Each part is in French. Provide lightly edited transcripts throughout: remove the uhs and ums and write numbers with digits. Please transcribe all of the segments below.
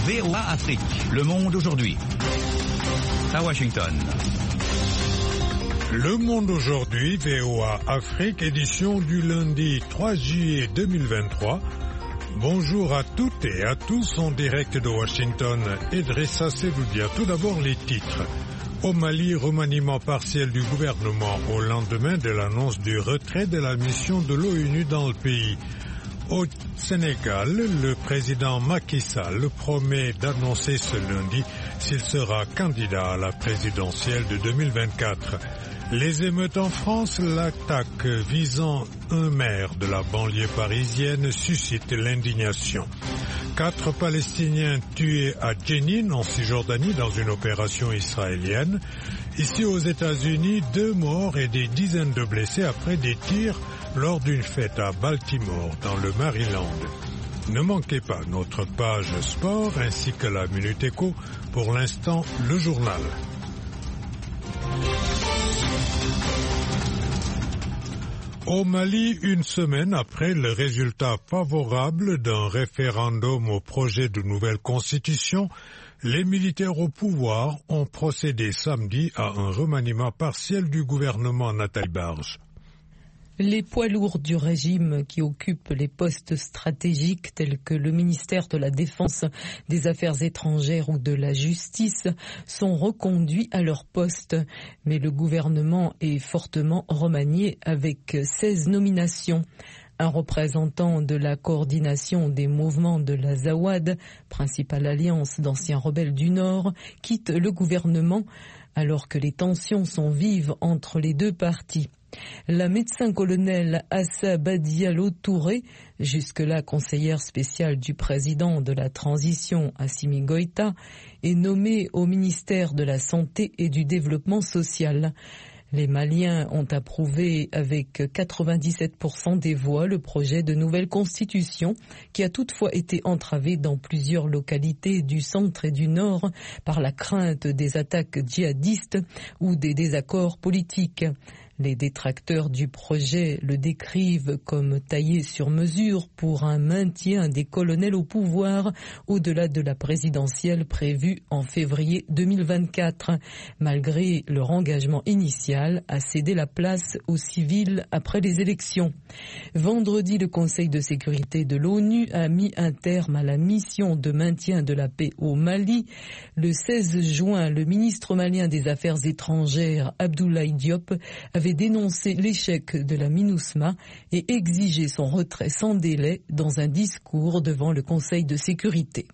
VOA Afrique, le monde aujourd'hui. À Washington. Le monde aujourd'hui, VOA Afrique, édition du lundi 3 juillet 2023. Bonjour à toutes et à tous en direct de Washington. Idrissa Seloudia. Tout d'abord les titres. Au Mali, remaniement partiel du gouvernement au lendemain de l'annonce du retrait de la mission de l'ONU dans le pays. Au Sénégal, le président Macky Sall promet d'annoncer ce lundi s'il sera candidat à la présidentielle de 2024. Les émeutes en France, l'attaque visant un maire de la banlieue parisienne suscite l'indignation. 4 Palestiniens tués à Jenin en Cisjordanie dans une opération israélienne. Ici aux États-Unis, 2 morts et des dizaines de blessés après des tirs lors d'une fête à Baltimore dans le Maryland. Ne manquez pas notre page sport ainsi que la Minute Éco. Pour l'instant, le journal. Au Mali, une semaine après le résultat favorable d'un référendum au projet de nouvelle constitution, les militaires au pouvoir ont procédé samedi à un remaniement partiel du gouvernement Nathalie Barge. Les poids lourds du régime qui occupent les postes stratégiques tels que le ministère de la Défense, des Affaires étrangères ou de la Justice sont reconduits à leur poste. Mais le gouvernement est fortement remanié avec 16 nominations. Un représentant de la coordination des mouvements de la Zawad, principale alliance d'anciens rebelles du Nord, quitte le gouvernement alors que les tensions sont vives entre les deux partis. La médecin-colonel Assa Badialo Touré, jusque-là conseillère spéciale du président de la transition Assimi Goïta, est nommée au ministère de la Santé et du Développement social. Les Maliens ont approuvé avec 97% des voix le projet de nouvelle constitution qui a toutefois été entravé dans plusieurs localités du centre et du nord par la crainte des attaques djihadistes ou des désaccords politiques. Les détracteurs du projet le décrivent comme taillé sur mesure pour un maintien des colonels au pouvoir au-delà de la présidentielle prévue en février 2024, malgré leur engagement initial à céder la place aux civils après les élections. Vendredi, le Conseil de sécurité de l'ONU a mis un terme à la mission de maintien de la paix au Mali. Le 16 juin, le ministre malien des Affaires étrangères, Abdoulaye Diop, avait dénoncé l'échec de la MINUSMA et exigé son retrait sans délai dans un discours devant le Conseil de sécurité.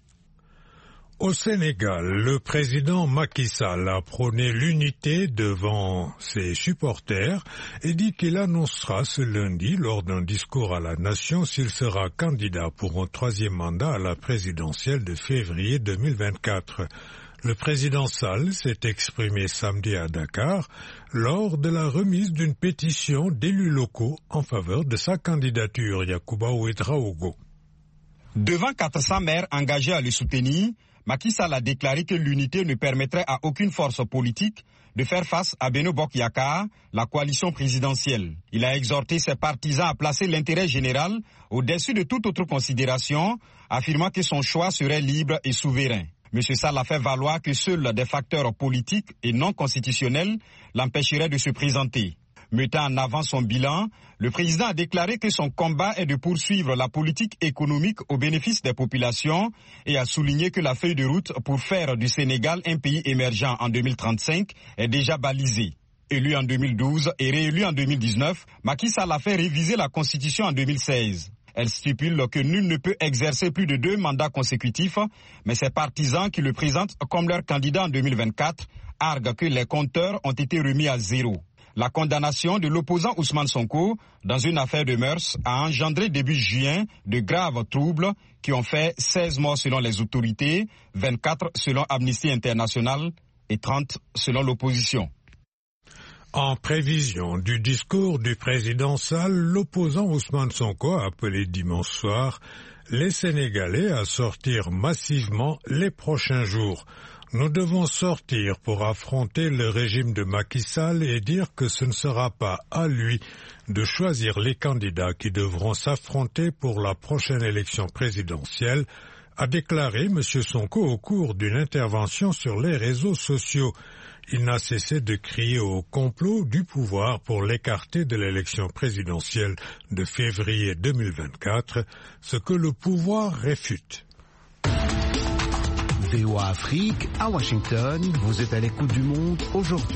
Au Sénégal, le président Macky Sall a prôné l'unité devant ses supporters et dit qu'il annoncera ce lundi lors d'un discours à la nation s'il sera candidat pour un 3e mandat à la présidentielle de février 2024. Le président Sall s'est exprimé samedi à Dakar lors de la remise d'une pétition d'élus locaux en faveur de sa candidature. Yacouba Ouedraogo. Devant 400 maires engagés à le soutenir, Macky Sall a déclaré que l'unité ne permettrait à aucune force politique de faire face à Benno Bokk Yakaar, la coalition présidentielle. Il a exhorté ses partisans à placer l'intérêt général au-dessus de toute autre considération, affirmant que son choix serait libre et souverain. M. Sall a fait valoir que seuls des facteurs politiques et non constitutionnels l'empêcheraient de se présenter. Mettant en avant son bilan, le président a déclaré que son combat est de poursuivre la politique économique au bénéfice des populations et a souligné que la feuille de route pour faire du Sénégal un pays émergent en 2035 est déjà balisée. Élu en 2012 et réélu en 2019, Macky Sall a fait réviser la Constitution en 2016. Elle stipule que nul ne peut exercer plus de 2 mandats consécutifs, mais ses partisans qui le présentent comme leur candidat en 2024 arguent que les compteurs ont été remis à zéro. La condamnation de l'opposant Ousmane Sonko dans une affaire de mœurs a engendré début juin de graves troubles qui ont fait 16 morts selon les autorités, 24 selon Amnesty International et 30 selon l'opposition. En prévision du discours du président Sall, l'opposant Ousmane Sonko a appelé dimanche soir les Sénégalais à sortir massivement les prochains jours. Nous devons sortir pour affronter le régime de Macky Sall et dire que ce ne sera pas à lui de choisir les candidats qui devront s'affronter pour la prochaine élection présidentielle, a déclaré M. Sonko au cours d'une intervention sur les réseaux sociaux. Il n'a cessé de crier au complot du pouvoir pour l'écarter de l'élection présidentielle de février 2024, ce que le pouvoir réfute. VOA Afrique, à Washington, vous êtes à l'écoute du monde aujourd'hui.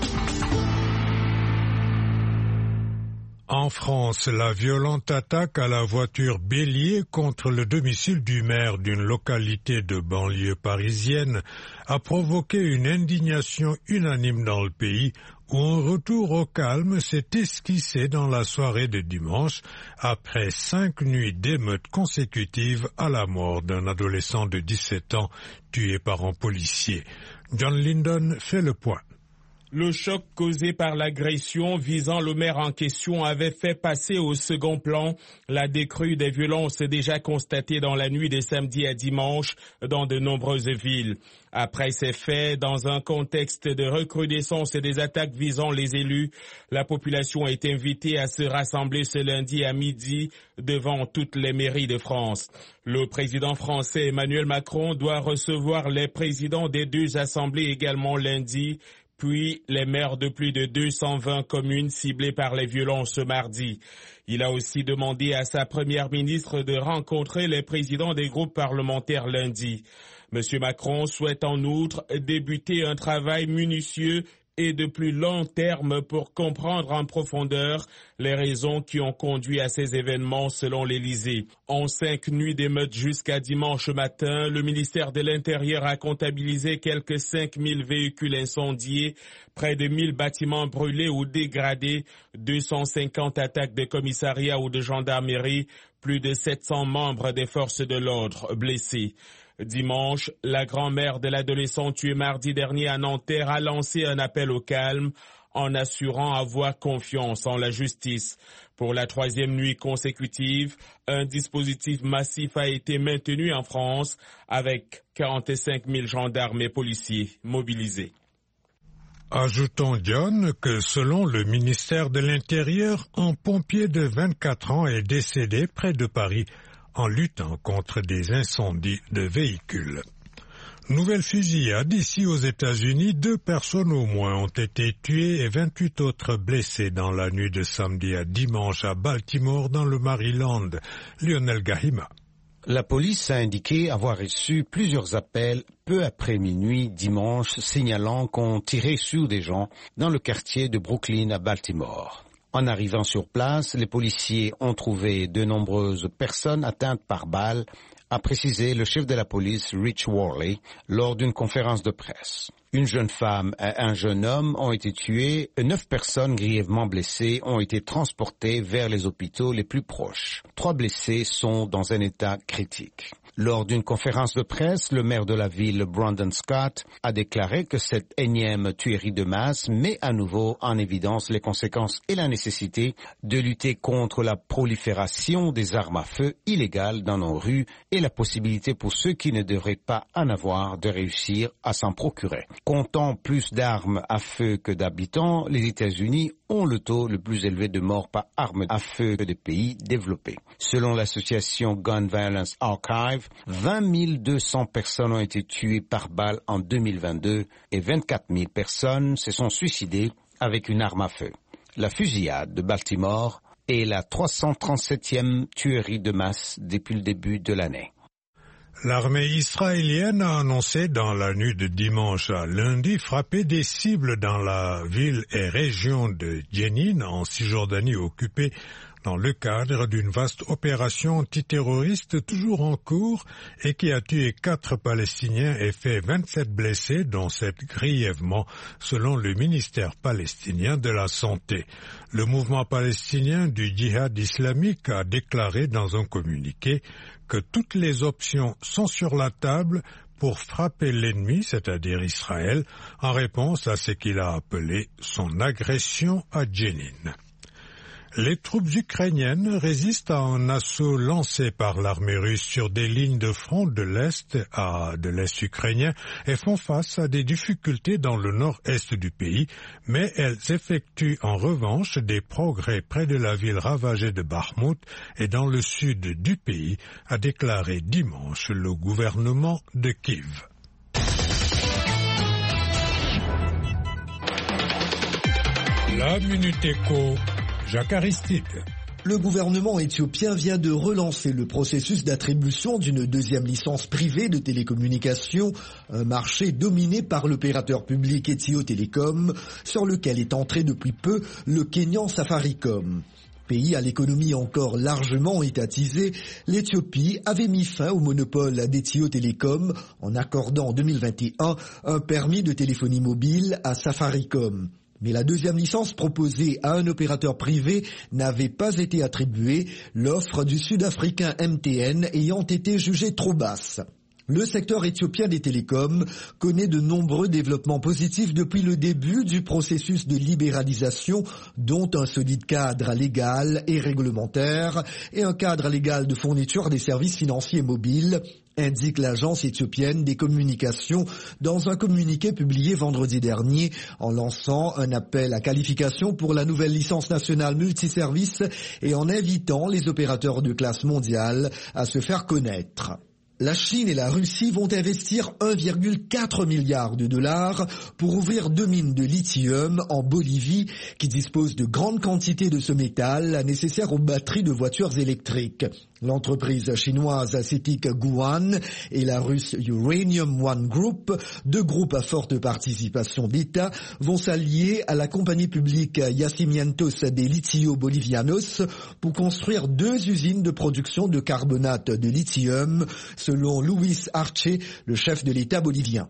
En France, la violente attaque à la voiture bélier contre le domicile du maire d'une localité de banlieue parisienne a provoqué une indignation unanime dans le pays où un retour au calme s'est esquissé dans la soirée de dimanche après 5 nuits d'émeutes consécutives à la mort d'un adolescent de 17 ans tué par un policier. John Lyndon fait le point. Le choc causé par l'agression visant le maire en question avait fait passer au second plan la décrue des violences déjà constatées dans la nuit de samedi à dimanche dans de nombreuses villes. Après ces faits, dans un contexte de recrudescence des attaques visant les élus, la population est invitée à se rassembler ce lundi à midi devant toutes les mairies de France. Le président français Emmanuel Macron doit recevoir les présidents des 2 assemblées également lundi, puis les maires de plus de 220 communes ciblées par les violences ce mardi. Il a aussi demandé à sa première ministre de rencontrer les présidents des groupes parlementaires lundi. M. Macron souhaite en outre débuter un travail minutieux et de plus long terme pour comprendre en profondeur les raisons qui ont conduit à ces événements selon l'Élysée. En 5 nuits d'émeutes jusqu'à dimanche matin, le ministère de l'Intérieur a comptabilisé quelques 5000 véhicules incendiés, près de 1000 bâtiments brûlés ou dégradés, 250 attaques de commissariat ou de gendarmerie, plus de 700 membres des forces de l'ordre blessés. Dimanche, la grand-mère de l'adolescent tué mardi dernier à Nanterre a lancé un appel au calme en assurant avoir confiance en la justice. Pour la 3e nuit consécutive, un dispositif massif a été maintenu en France avec 45 000 gendarmes et policiers mobilisés. Ajoutons, John, que selon le ministère de l'Intérieur, un pompier de 24 ans est décédé près de Paris en luttant contre des incendies de véhicules. Nouvelle fusillade ici aux États-Unis, 2 personnes au moins ont été tuées et 28 autres blessées dans la nuit de samedi à dimanche à Baltimore dans le Maryland. Lionel Gahima. La police a indiqué avoir reçu plusieurs appels peu après minuit dimanche signalant qu'on tirait sur des gens dans le quartier de Brooklyn à Baltimore. En arrivant sur place, les policiers ont trouvé de nombreuses personnes atteintes par balles, a précisé le chef de la police, Rich Worley, lors d'une conférence de presse. Une jeune femme et un jeune homme ont été tués et 9 personnes grièvement blessées ont été transportées vers les hôpitaux les plus proches. 3 blessés sont dans un état critique. Lors d'une conférence de presse, le maire de la ville, Brandon Scott, a déclaré que cette énième tuerie de masse met à nouveau en évidence les conséquences et la nécessité de lutter contre la prolifération des armes à feu illégales dans nos rues et la possibilité pour ceux qui ne devraient pas en avoir de réussir à s'en procurer. Comptant plus d'armes à feu que d'habitants, les États-Unis ont le taux le plus élevé de morts par armes à feu que des pays développés. Selon l'association Gun Violence Archive, 20 200 personnes ont été tuées par balle en 2022 et 24 000 personnes se sont suicidées avec une arme à feu. La fusillade de Baltimore est la 337e tuerie de masse depuis le début de l'année. L'armée israélienne a annoncé dans la nuit de dimanche à lundi frapper des cibles dans la ville et région de Jenin en Cisjordanie occupée dans le cadre d'une vaste opération antiterroriste toujours en cours et qui a tué 4 Palestiniens et fait 27 blessés, dont 7 grièvement, selon le ministère palestinien de la Santé. Le mouvement palestinien du djihad islamique a déclaré dans un communiqué que toutes les options sont sur la table pour frapper l'ennemi, c'est-à-dire Israël, en réponse à ce qu'il a appelé son agression à Jenin. Les troupes ukrainiennes résistent à un assaut lancé par l'armée russe sur des lignes de front de l'Est à de l'Est ukrainien et font face à des difficultés dans le nord-est du pays, mais elles effectuent en revanche des progrès près de la ville ravagée de Bakhmout et dans le sud du pays, a déclaré dimanche le gouvernement de Kiev. La Minute Éco, Jacques Aristide. Le gouvernement éthiopien vient de relancer le processus d'attribution d'une deuxième licence privée de télécommunications, un marché dominé par l'opérateur public Ethio Telecom, sur lequel est entré depuis peu le Kenyan Safaricom. Pays à l'économie encore largement étatisée, l'Éthiopie avait mis fin au monopole d'Ethio Telecom en accordant en 2021 un permis de téléphonie mobile à Safaricom. Mais la deuxième licence proposée à un opérateur privé n'avait pas été attribuée, l'offre du Sud-Africain MTN ayant été jugée trop basse. Le secteur éthiopien des télécoms connaît de nombreux développements positifs depuis le début du processus de libéralisation, dont un solide cadre légal et réglementaire et un cadre légal de fourniture des services financiers mobiles, indique l'agence éthiopienne des communications dans un communiqué publié vendredi dernier en lançant un appel à qualification pour la nouvelle licence nationale multiservice et en invitant les opérateurs de classe mondiale à se faire connaître. La Chine et la Russie vont investir 1,4 milliard de dollars pour ouvrir 2 mines de lithium en Bolivie qui disposent de grandes quantités de ce métal nécessaire aux batteries de voitures électriques. L'entreprise chinoise CITIC Guoan et la russe Uranium One Group, deux groupes à forte participation d'État, vont s'allier à la compagnie publique Yacimientos de Litio Bolivianos pour construire 2 usines de production de carbonate de lithium, selon Luis Arce, le chef de l'État bolivien.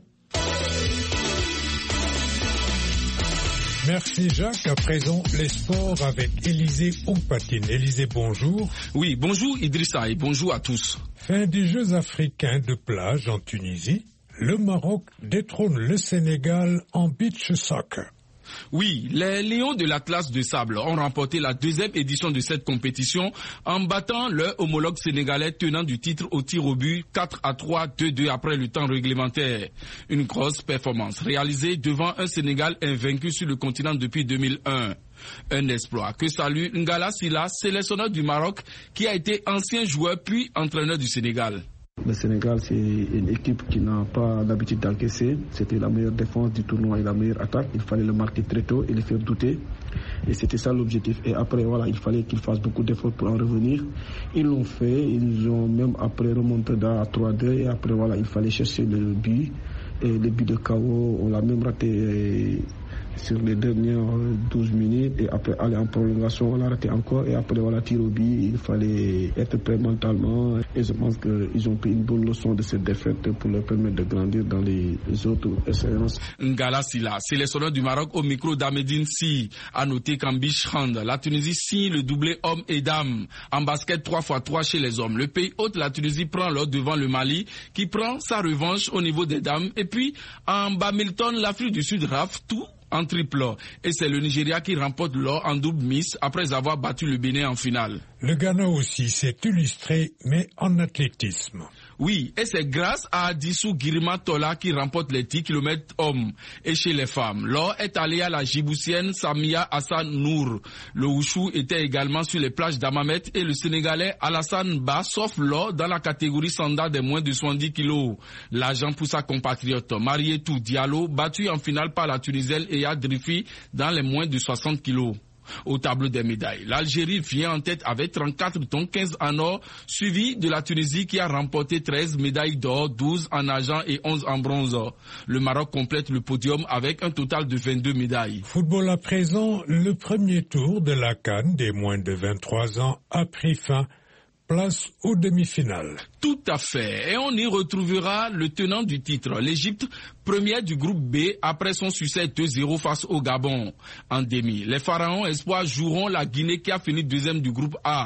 Merci Jacques. À présent, les sports avec Élisée Oupatine. Élisée, bonjour. Oui, bonjour Idrissa et bonjour à tous. Fin des Jeux africains de plage en Tunisie, le Maroc détrône le Sénégal en beach soccer. Oui, les Lions de l'Atlas de Sable ont remporté la 2e édition de cette compétition en battant leur homologue sénégalais tenant du titre au tir au but 4-3, 2-2 après le temps réglementaire. Une grosse performance réalisée devant un Sénégal invaincu sur le continent depuis 2001. Un exploit que salue Ngala Sylla, sélectionneur du Maroc qui a été ancien joueur puis entraîneur du Sénégal. Le Sénégal, c'est une équipe qui n'a pas l'habitude d'encaisser. C'était la meilleure défense du tournoi et la meilleure attaque. Il fallait le marquer très tôt et le faire douter. Et c'était ça l'objectif. Et après, voilà, il fallait qu'ils fassent beaucoup d'efforts pour en revenir. Ils l'ont fait. Ils ont même après remonté à 3-2. Et après, voilà, il fallait chercher le but. Et le but de KO, on l'a même raté sur les dernières 12 minutes. Et après, aller en prolongation, on l'a raté encore. Et après, voilà, tir au but. Il fallait être prêt mentalement. Et je pense qu'ils ont pris une bonne leçon de cette défaite pour leur permettre de grandir dans les autres séances. Ngala Sylla, sélectionneur du Maroc au micro d'Ahmedine Sy, a noté qu'en beach hand, la Tunisie signe le doublé hommes et dames. En basket 3x3 chez les hommes. Le pays hôte, la Tunisie, prend l'or devant le Mali, qui prend sa revanche au niveau des dames. Et puis, en badminton, l'Afrique du Sud rafle tout en triple. Et c'est le Nigeria qui remporte l'or en double mix après avoir battu le Bénin en finale. Le Ghana aussi s'est illustré, mais en athlétisme. Oui, et c'est grâce à Adissou Girima Tola qui remporte les 10 km hommes. Et chez les femmes, l'or est allé à la Djiboutienne Samia Hassan Nour. Le Wushu était également sur les plages d'Amamet et le Sénégalais Alassane Ba, sauf l'or dans la catégorie standard des moins de 70 kilos. L'argent pour sa compatriote Marietou Diallo, battue en finale par la Tunisienne Eya Drifi dans les moins de 60 kilos. Au tableau des médailles, l'Algérie vient en tête avec 34 dont 15 en or, suivi de la Tunisie qui a remporté 13 médailles d'or, 12 en argent et 11 en bronze. Le Maroc complète le podium avec un total de 22 médailles. Football à présent, le premier tour de la CAN des moins de 23 ans a pris fin. Place aux demi-finales. Tout à fait. Et on y retrouvera le tenant du titre, l'Égypte, première du groupe B après son succès 2-0 face au Gabon. En demi, les Pharaons espoirs joueront la Guinée qui a fini deuxième du groupe A.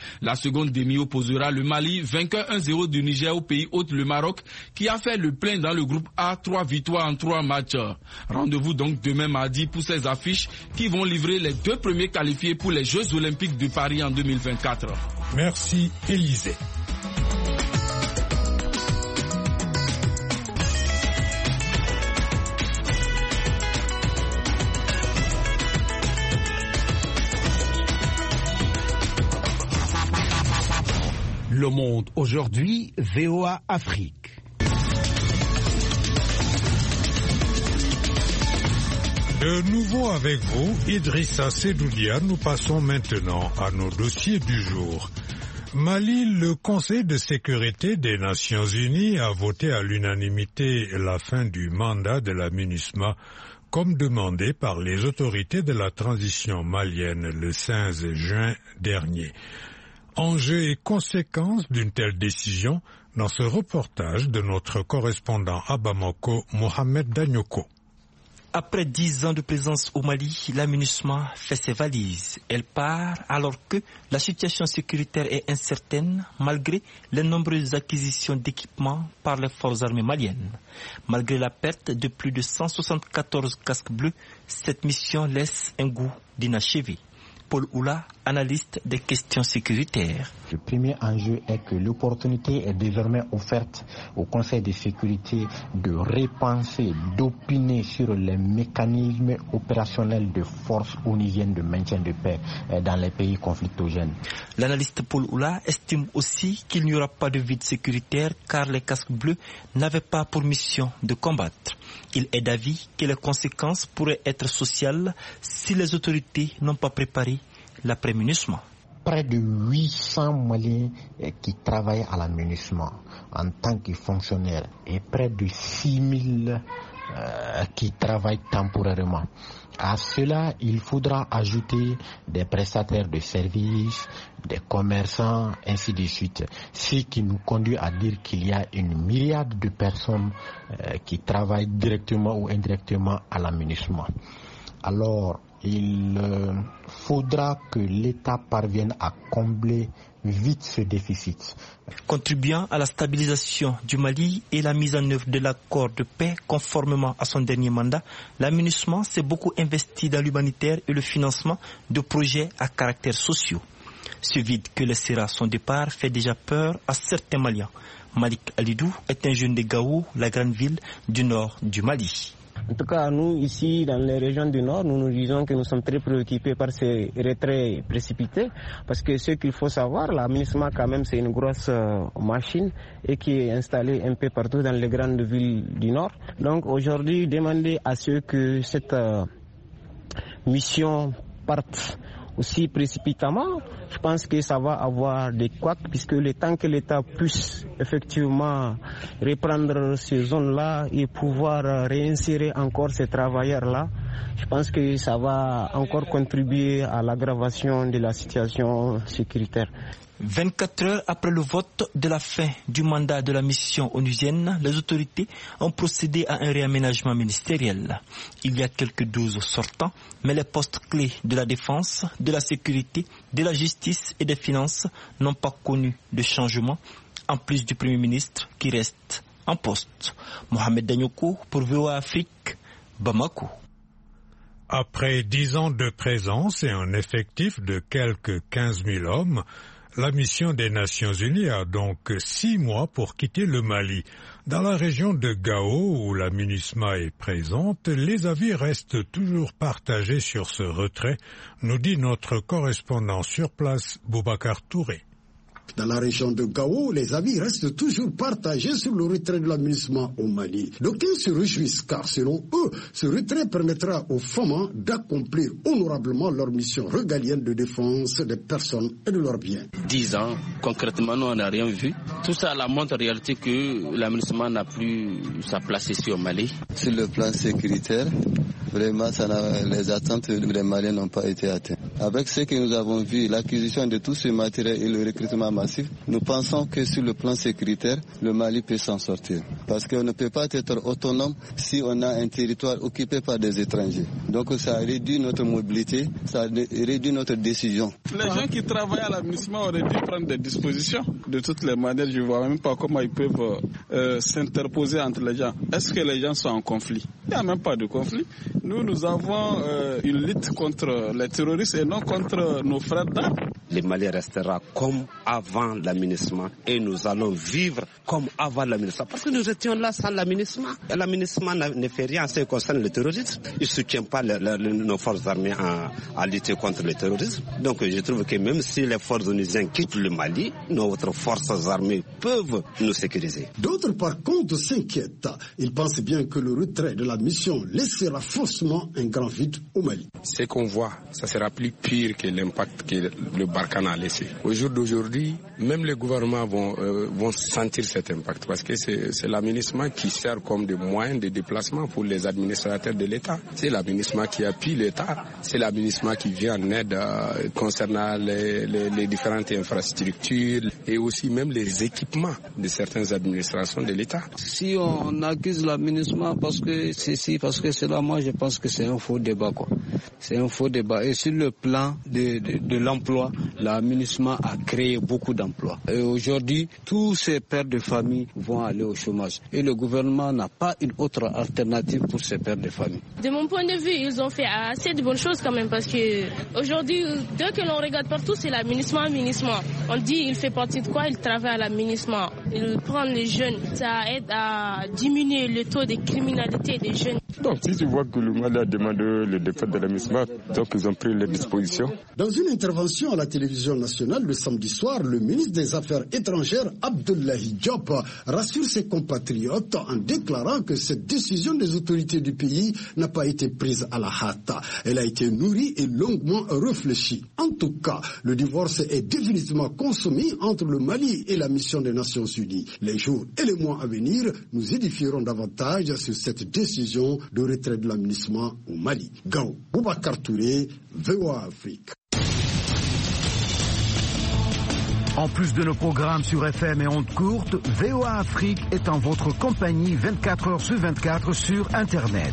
La seconde demi opposera le Mali, vainqueur 1-0 du Niger au pays hôte, le Maroc, qui a fait le plein dans le groupe A, 3 victoires en 3 matchs. Rendez-vous donc demain mardi pour ces affiches qui vont livrer les 2 premiers qualifiés pour les Jeux Olympiques de Paris en 2024. Merci Élisée. Le Monde aujourd'hui, VOA Afrique. De nouveau avec vous, Idrissa Sedoudia, nous passons maintenant à nos dossiers du jour. Mali, le Conseil de sécurité des Nations Unies a voté à l'unanimité la fin du mandat de la MINUSMA, comme demandé par les autorités de la transition malienne le 15 juin dernier. Enjeux et conséquences d'une telle décision dans ce reportage de notre correspondant à Bamako, Mohamed Danyoko. Après 10 ans de présence au Mali, la MINUSMA fait ses valises. Elle part alors que la situation sécuritaire est incertaine malgré les nombreuses acquisitions d'équipements par les forces armées maliennes. Malgré la perte de plus de 174 casques bleus, cette mission laisse un goût d'inachevé. Paul Oula, analyste des questions sécuritaires. Le premier enjeu est que l'opportunité est désormais offerte au Conseil de sécurité de repenser, d'opiner sur les mécanismes opérationnels de forces onusiennes de maintien de paix dans les pays conflictogènes. L'analyste Paul Oula estime aussi qu'il n'y aura pas de vide sécuritaire car les casques bleus n'avaient pas pour mission de combattre. Il est d'avis que les conséquences pourraient être sociales si les autorités n'ont pas préparé l'après-MINUSMA. Près de 800 Maliens qui travaillent à la MINUSMA en tant que fonctionnaires et près de 6000 qui travaillent temporairement. À cela, il faudra ajouter des prestataires de services, des commerçants, ainsi de suite. Ce qui nous conduit à dire qu'il y a une myriade de personnes qui travaillent directement ou indirectement à la MINUSMA. Alors, il faudra que l'État parvienne à combler vite ce déficit. Contribuant à la stabilisation du Mali et la mise en œuvre de l'accord de paix conformément à son dernier mandat, la MINUSMA s'est beaucoup investi dans l'humanitaire et le financement de projets à caractère social. Ce vide que laissera son départ fait déjà peur à certains Maliens. Malik Alidou est un jeune de Gao, la grande ville du nord du Mali. En tout cas, nous, ici, dans les régions du Nord, nous disons que nous sommes très préoccupés par ces retraits précipités. Parce que ce qu'il faut savoir, la MINUSMA, quand même, c'est une grosse machine et qui est installée un peu partout dans les grandes villes du Nord. Donc, aujourd'hui, demander à ceux que cette mission parte aussi précipitamment, je pense que ça va avoir des couacs puisque le temps que l'État puisse effectivement reprendre ces zones-là et pouvoir réinsérer encore ces travailleurs-là, je pense que ça va encore contribuer à l'aggravation de la situation sécuritaire. 24 heures après le vote de la fin du mandat de la mission onusienne, les autorités ont procédé à un réaménagement ministériel. Il y a quelques 12 sortants, mais les postes clés de la défense, de la sécurité, de la justice et des finances n'ont pas connu de changement, en plus du Premier ministre qui reste en poste. Mohamed Danyoko pour VOA Afrique, Bamako. Après 10 ans de présence et un effectif de quelques 15 000 hommes, la mission des Nations Unies a donc 6 mois pour quitter le Mali. Dans la région de Gao, où la MINUSMA est présente, les avis restent toujours partagés sur ce retrait, nous dit notre correspondant sur place, Boubacar Touré. Dans la région de Gao, les avis restent toujours partagés sur le retrait de la MINUSMA au Mali. D'aucuns se réjouissent car, selon eux, ce retrait permettra aux femmes d'accomplir honorablement leur mission régalienne de défense des personnes et de leurs biens. 10 ans, concrètement, nous on n'a rien vu. Tout ça montre en réalité que la MINUSMA n'a plus sa place ici au Mali. Sur le plan sécuritaire, Vraiment, les attentes des Maliens n'ont pas été atteintes. Avec ce que nous avons vu, l'acquisition de tout ce matériel et le recrutement massif, nous pensons que sur le plan sécuritaire, le Mali peut s'en sortir. Parce qu'on ne peut pas être autonome si on a un territoire occupé par des étrangers. Donc ça réduit notre mobilité, ça réduit notre décision. Les gens qui travaillent à l'aménagement auraient dû prendre des dispositions. De toutes les manières, je ne vois même pas comment ils peuvent s'interposer entre les gens. Est-ce que les gens sont en conflit? Il n'y a même pas de conflit. Nous avons une lutte contre les terroristes et non contre nos frères d'armes. Le Mali restera comme avant l'aménagement et nous allons vivre comme avant l'aménagement. Parce que nous étions là sans l'aménagement. L'aménagement ne fait rien en ce qui concerne le terrorisme. Il ne soutient pas nos forces armées à lutter contre le terrorisme. Donc je trouve que même si les forces onusiennes quittent le Mali, nos forces armées peuvent nous sécuriser. D'autres par contre s'inquiètent. Ils pensent bien que le retrait de la mission laissera forcément un grand vide au Mali. Ce qu'on voit, ça sera plus pire que l'impact que le Barkhane a laissé. Au jour d'aujourd'hui, même les gouvernements vont sentir cet impact parce que c'est l'aménagement qui sert comme de moyen de déplacement pour les administrateurs de l'État. C'est l'aménagement qui appuie l'État, c'est l'aménagement qui vient en aide concernant les différentes infrastructures et aussi même les équipements de certaines administrations de l'État. Si on accuse l'aménagement parce que ceci, parce que cela, moi je pense que c'est un faux débat, quoi. C'est un faux débat. Et sur le plan de l'emploi, l'aménagement a créé beaucoup d'emplois. Et aujourd'hui, tous ces pères de famille vont aller au chômage. Et le gouvernement n'a pas une autre alternative pour ces pères de famille. De mon point de vue, ils ont fait assez de bonnes choses quand même parce que aujourd'hui, dès que l'on regarde partout, c'est l'aménagement. On dit il fait partie de quoi? Il travaille à l'aménagement. Il prend les jeunes. Ça aide à diminuer le taux de criminalité des jeunes. Donc si tu vois que le Mali a demandé le départ de l'aménagement, donc ils ont pris les dispositions. Dans une intervention à la télévision nationale le samedi soir, le ministre des Affaires étrangères Abdoulaye Diop rassure ses compatriotes en déclarant que cette décision des autorités du pays n'a pas été prise à la hâte. Elle a été nourrie et longuement réfléchie. En tout cas, le divorce est définitivement consommé entre le Mali et la mission des Nations Unies. Les jours et les mois à venir, nous édifierons davantage sur cette décision de retrait de l'aménagement au Mali. Gao Boubacar Touré, VOA Afrique. En plus de nos programmes sur FM et ondes courtes, VOA Afrique est en votre compagnie 24 heures sur 24 sur Internet.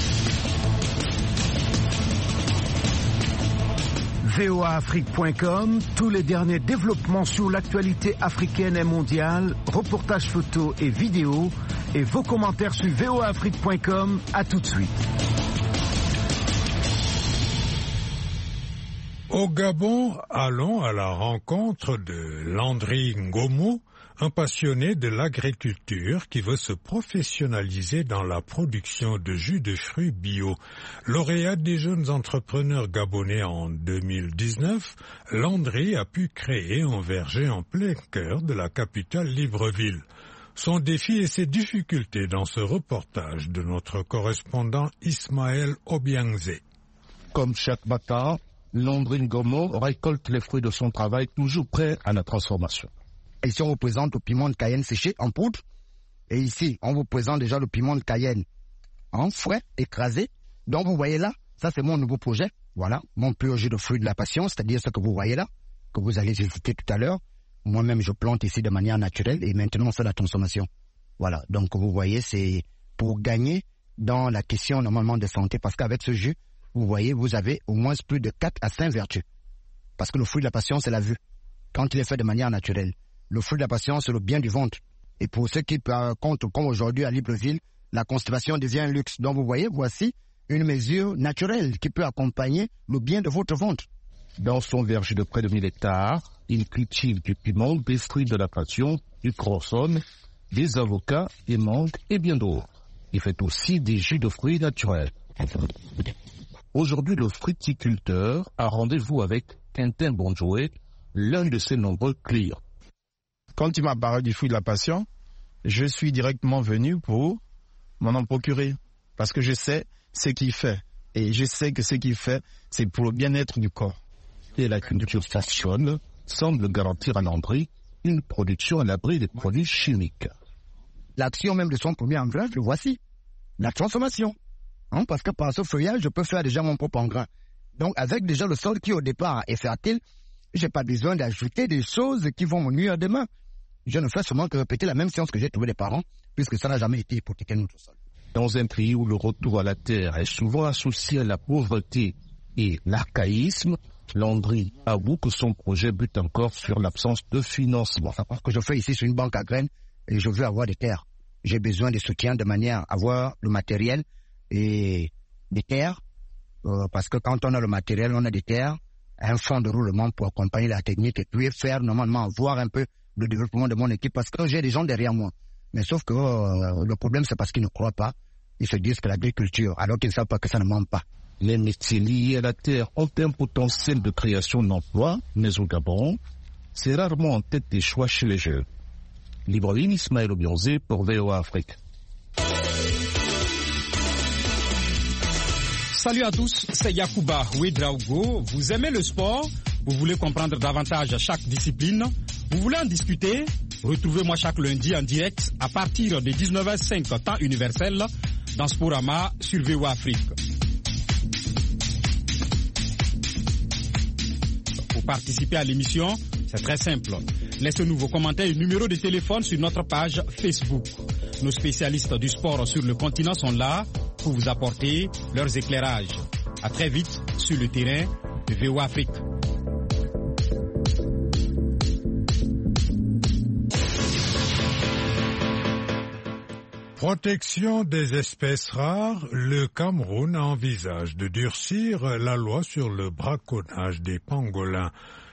voaafrique.com, tous les derniers développements sur l'actualité africaine et mondiale, reportages photos et vidéos, et vos commentaires sur voaafrique.com. À tout de suite. Au Gabon, allons à la rencontre de Landry Ngomo, un passionné de l'agriculture qui veut se professionnaliser dans la production de jus de fruits bio. Lauréat des jeunes entrepreneurs gabonais en 2019, Landry a pu créer un verger en plein cœur de la capitale Libreville. Son défi et ses difficultés dans ce reportage de notre correspondant Ismaël Obiangze. Comme chaque matin, Landry Ngomo récolte les fruits de son travail toujours prêts à la transformation. Ici, on vous présente le piment de Cayenne séché en poudre. Et ici, on vous présente déjà le piment de Cayenne en frais, écrasé. Donc, vous voyez là, ça c'est mon nouveau projet. Voilà, mon pur jus de fruits de la passion, c'est-à-dire ce que vous voyez là, que vous allez visiter tout à l'heure. Moi-même, je plante ici de manière naturelle et maintenant, c'est la transformation. Voilà, donc vous voyez, c'est pour gagner dans la question normalement de santé. Parce qu'avec ce jus, vous voyez, vous avez au moins plus de 4 à 5 vertus. Parce que le fruit de la passion, c'est la vue. Quand il est fait de manière naturelle. Le fruit de la passion, c'est le bien du ventre. Et pour ceux qui comptent, comme aujourd'hui à Libreville, la constipation devient un luxe. Donc vous voyez, voici une mesure naturelle qui peut accompagner le bien de votre ventre. Dans son verger de près de 1000 hectares, il cultive du piment, des fruits de la passion, du croissant, des avocats, des mangues et bien d'autres. Il fait aussi des jus de fruits naturels. Aujourd'hui, le fruiticulteur a rendez-vous avec Quentin Bonjouet, l'un de ses nombreux clients. Quand il m'a parlé du fruit de la passion, je suis directement venu pour m'en procurer. Parce que je sais ce qu'il fait. Et je sais que ce qu'il fait, c'est pour le bien-être du corps. Et la culture passion semble garantir à Landry une production à l'abri des produits chimiques. L'action même de son premier enveloppe, le voici. La transformation. Hein, parce que par ce feuillage, je peux faire déjà mon propre engrais. Donc, avec déjà le sol qui au départ est fertile, j'ai pas besoin d'ajouter des choses qui vont me nuire demain. Je ne fais seulement que répéter la même science que j'ai trouvée des parents, puisque ça n'a jamais été hypothéqué notre sol. Dans un pays où le retour à la terre est souvent associé à la pauvreté et l'archaïsme, Landry avoue que son projet bute encore sur l'absence de financement. C'est parce que je fais ici sur une banque à graines et je veux avoir des terres. J'ai besoin de soutien de manière à avoir le matériel et des terres, parce que quand on a le matériel, on a des terres, un fonds de roulement pour accompagner la technique et puis faire normalement voir un peu le développement de mon équipe, parce que j'ai des gens derrière moi. Mais sauf que le problème, c'est parce qu'ils ne croient pas. Ils se disent que l'agriculture, alors qu'ils ne savent pas que ça ne ment pas. Les métiers liés à la terre ont un potentiel de création d'emplois, mais au Gabon, c'est rarement en tête des choix chez les jeunes. Libreville, Ismaël Obianzé pour VOA Afrique. Salut à tous, c'est Yacouba Ouedraogo. Vous aimez le sport? Vous voulez comprendre davantage chaque discipline? Vous voulez en discuter? Retrouvez-moi chaque lundi en direct à partir de 19h05 temps universel dans Sporama sur VOA Afrique. Pour participer à l'émission, c'est très simple. Laissez-nous vos commentaires et numéros de téléphone sur notre page Facebook. Nos spécialistes du sport sur le continent sont là pour vous apporter leurs éclairages. À très vite sur le terrain de VOA Afrique. Protection des espèces rares, le Cameroun envisage de durcir la loi sur le braconnage des pangolins.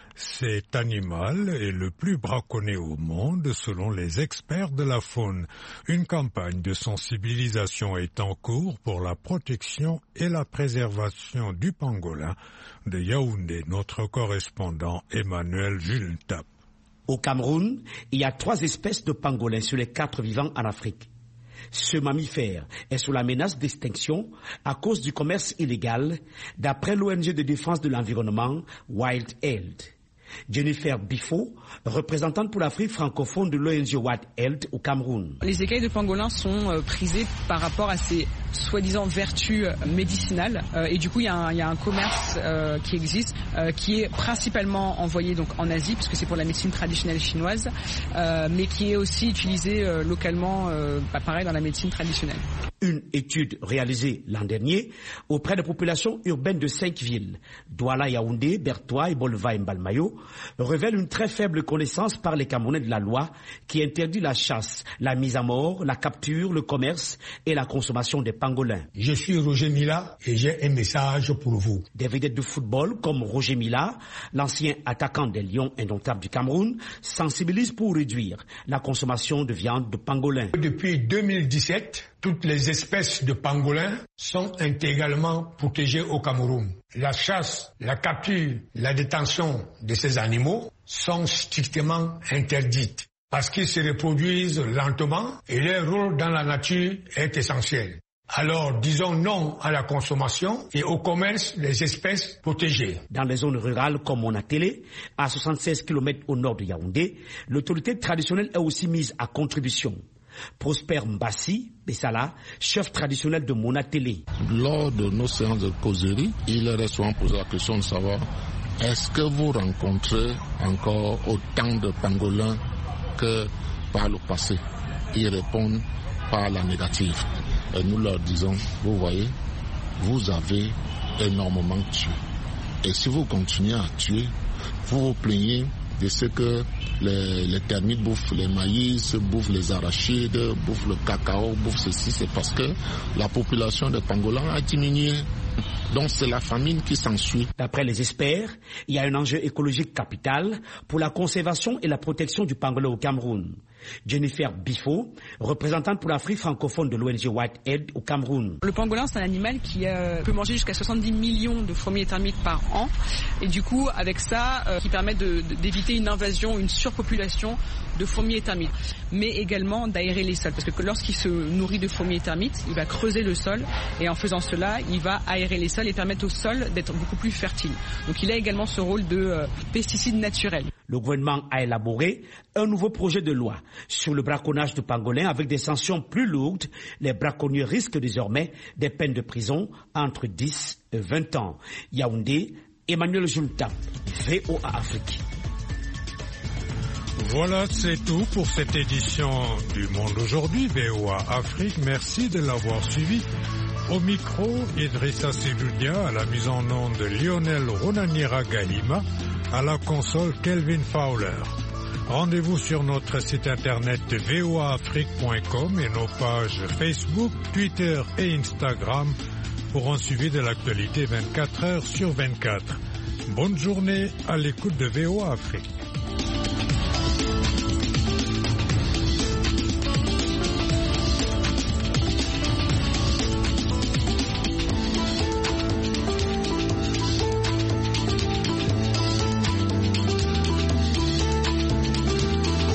Cet animal est le plus braconné au monde selon les experts de la faune. Une campagne de sensibilisation est en cours pour la protection et la préservation du pangolin. De Yaoundé, notre correspondant Emmanuel Jules Tap. Au Cameroun, il y a 3 espèces de pangolins sur les 4 vivants en Afrique. Ce mammifère est sous la menace d'extinction à cause du commerce illégal, d'après l'ONG de défense de l'environnement Wild Health. Jennifer Bifo, représentante pour l'Afrique francophone de l'ONG Wild Health au Cameroun. Les écailles de pangolin sont prisées par rapport à ces soi-disant vertus médicinales et du coup il y a un commerce qui existe qui est principalement envoyé donc en Asie puisque c'est pour la médecine traditionnelle chinoise mais qui est aussi utilisé localement pareil dans la médecine traditionnelle. Une étude réalisée l'an dernier auprès des populations urbaines de 5 villes, Douala, Yaoundé, Bertoua, Bolva et Mbalmayo, révèle une très faible connaissance par les Camerounais de la loi qui interdit la chasse, la mise à mort, la capture, le commerce et la consommation des pangolins. Je suis Roger Mila et j'ai un message pour vous. Des vedettes de football comme Roger Mila, l'ancien attaquant des Lions indomptables du Cameroun, sensibilisent pour réduire la consommation de viande de pangolin. Depuis 2017, toutes les espèces de pangolins sont intégralement protégées au Cameroun. La chasse, la capture, la détention de ces animaux sont strictement interdites parce qu'ils se reproduisent lentement et leur rôle dans la nature est essentiel. Alors, disons non à la consommation et au commerce des espèces protégées. Dans les zones rurales comme Monatélé, à 76 km au nord de Yaoundé, l'autorité traditionnelle est aussi mise à contribution. Prosper Mbassi Bessala, chef traditionnel de Monatélé. Lors de nos séances de causerie, il est souvent posé la question de savoir est-ce que vous rencontrez encore autant de pangolins que par le passé? Ils répondent par la négative. Et nous leur disons, vous voyez, vous avez énormément tué. Et si vous continuez à tuer, vous vous plaignez de ce que les termites bouffent les maïs, bouffent les arachides, bouffent le cacao, bouffent ceci. C'est parce que la population de pangolins a diminué. Donc c'est la famine qui s'ensuit. D'après les experts, il y a un enjeu écologique capital pour la conservation et la protection du pangolin au Cameroun. Jennifer Bifo, représentante pour l'Afrique francophone de l'ONG White Aid au Cameroun. Le pangolin, c'est un animal qui peut manger jusqu'à 70 millions de fourmis et termites par an. Et du coup, avec ça, qui permet d'éviter éviter une invasion, une surpopulation de fourmis et termites, mais également d'aérer les sols, parce que lorsqu'il se nourrit de fourmis et termites, il va creuser le sol, et en faisant cela, il va aérer les sols et permettre au sol d'être beaucoup plus fertile. Donc il a également ce rôle de pesticide naturel. Le gouvernement a élaboré un nouveau projet de loi sur le braconnage de pangolins avec des sanctions plus lourdes. Les braconniers risquent désormais des peines de prison entre 10 et 20 ans. Yaoundé, Emmanuel Junta, VOA Afrique. Voilà, c'est tout pour cette édition du Monde aujourd'hui, VOA Afrique. Merci de l'avoir suivi. Au micro, Idrissa Seloudia, à la mise en onde de Lionel Ronaniera Gahima, à la console Kelvin Fowler. Rendez-vous sur notre site internet voaafrique.com et nos pages Facebook, Twitter et Instagram pour un suivi de l'actualité 24 heures sur 24. Bonne journée à l'écoute de VOA Afrique.